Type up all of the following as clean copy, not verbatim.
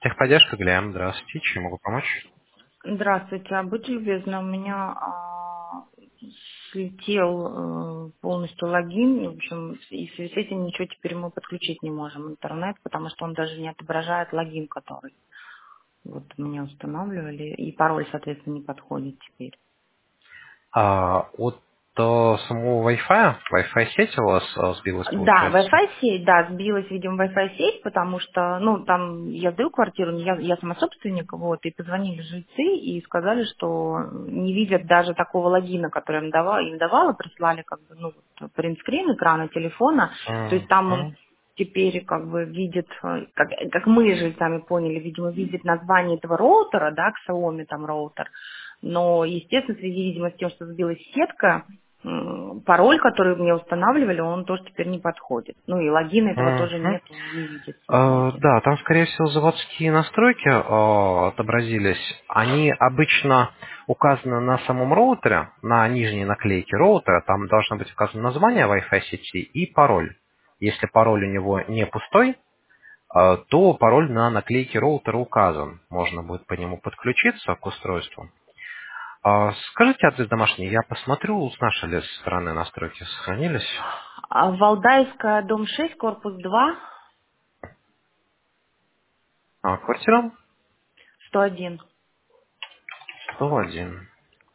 Техподдержка, Глям, здравствуйте, чем могу помочь? Здравствуйте, будьте любезны, у меня слетел полностью логин, и, в общем, и в связи с этим ничего теперь мы подключить не можем интернет, потому что он даже не отображает логин, который вот мне устанавливали, и пароль, соответственно, не подходит теперь. От самого Wi-Fi сеть у вас сбилась, Да, получается? Wi-Fi сеть, да, сбилась, видимо, Wi-Fi сеть, потому что, ну, там я сдаю квартиру, я сама собственник, вот, и позвонили жильцы и сказали, что не видят даже такого логина, который им давала, прислали, как бы, ну, вот, принтскрин экрана телефона, то есть там он Мгм. теперь как бы видит, как мы же сами поняли, видимо, видит название этого роутера, да, к Xiaomi там роутер, но, естественно, в связи, видимо, с тем, что сбилась сетка, пароль, который мне устанавливали, он тоже теперь не подходит. Ну и логина этого тоже Мгм. нет, он не видит, соответственно. Да, там, скорее всего, заводские настройки отобразились. Они обычно указаны на самом роутере, на нижней наклейке роутера. Там должно быть указано название Wi-Fi сети и пароль. Если пароль у него не пустой, то пароль на наклейке роутера указан. Можно будет по нему подключиться к устройству. Скажите адрес домашний, я посмотрю, с нашей ли стороны настройки сохранились. Валдайская, дом 6, корпус 2, Квартира 101. 101.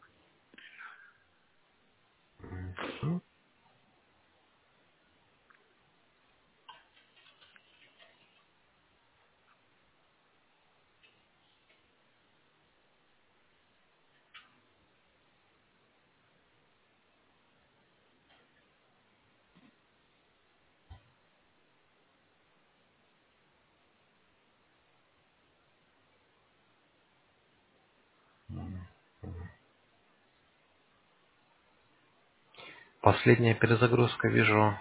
Последняя перезагрузка, вижу,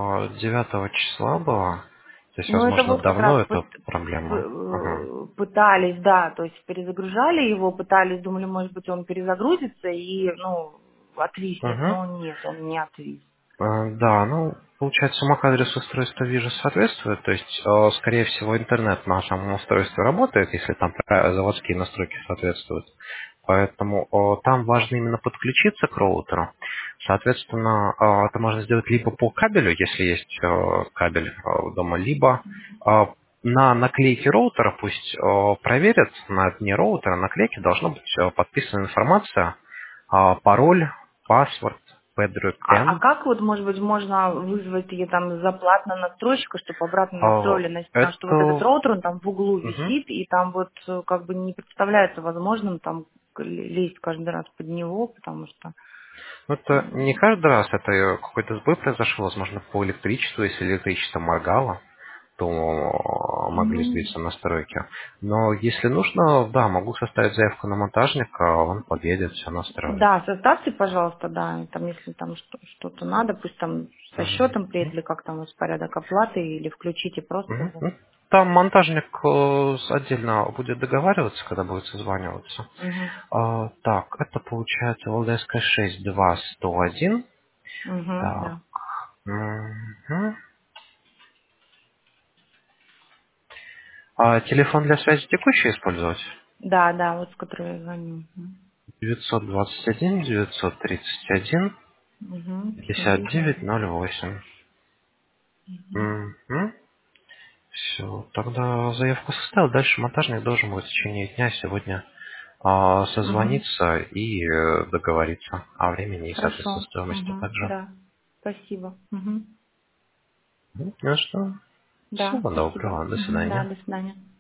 9 числа была. То есть, Ну, это возможно, вот как давно раз эта проблема. Ага. пытались, да, то есть перезагружали его, пытались, думали, может быть, он перезагрузится и, ну, отвиснет, Мгм. но нет, он не отвис. Да, ну, получается, MAC-адрес устройства вижу соответствует, то есть, скорее всего, интернет на самом устройстве работает, если там заводские настройки соответствуют. Поэтому там важно именно подключиться к роутеру. Соответственно, это можно сделать либо по кабелю, если есть кабель дома, либо на наклейке роутера пусть проверят, на дне роутера наклейки должна быть подписана информация, пароль, паспорт, А PEDRUN. как вот, может быть, можно вызвать ее там за платно настройщика, чтобы обратно настроили, потому что вот этот Это... роутер, он там в углу Мгм. висит, и там вот как бы не представляется возможным там лезть каждый раз под него, потому что... Это не каждый раз, это какой-то сбой произошел, возможно, по электричеству, если электричество моргало, то могли Ну, сбиться настройки. Но если нужно, да, могу составить заявку на монтажника, он подъедет, все настроит. да, составьте, пожалуйста, да, и там, если там что-то надо, пусть там со Мгм. счетом приедет, или как там у вас порядок оплаты, или включите просто Мгм. его. Ну, там монтажник отдельно будет договариваться, когда будет созваниваться. Угу. Так, это получается ЛДСК 62101. Угу, Так. да. Мгм. Телефон для связи текущий использовать? Да, да, вот с которой я звоню. 921 931 Угу. 5908. Угу. Все, тогда заявку составил. Дальше монтажник должен будет в течение дня сегодня Угу. созвониться и договориться о времени и, соответственно, Хорошо. стоимости Угу. также. Да. Спасибо. Угу. Ну что, Да, всего спасибо. доброго, до Угу. Да, свидания. до свидания.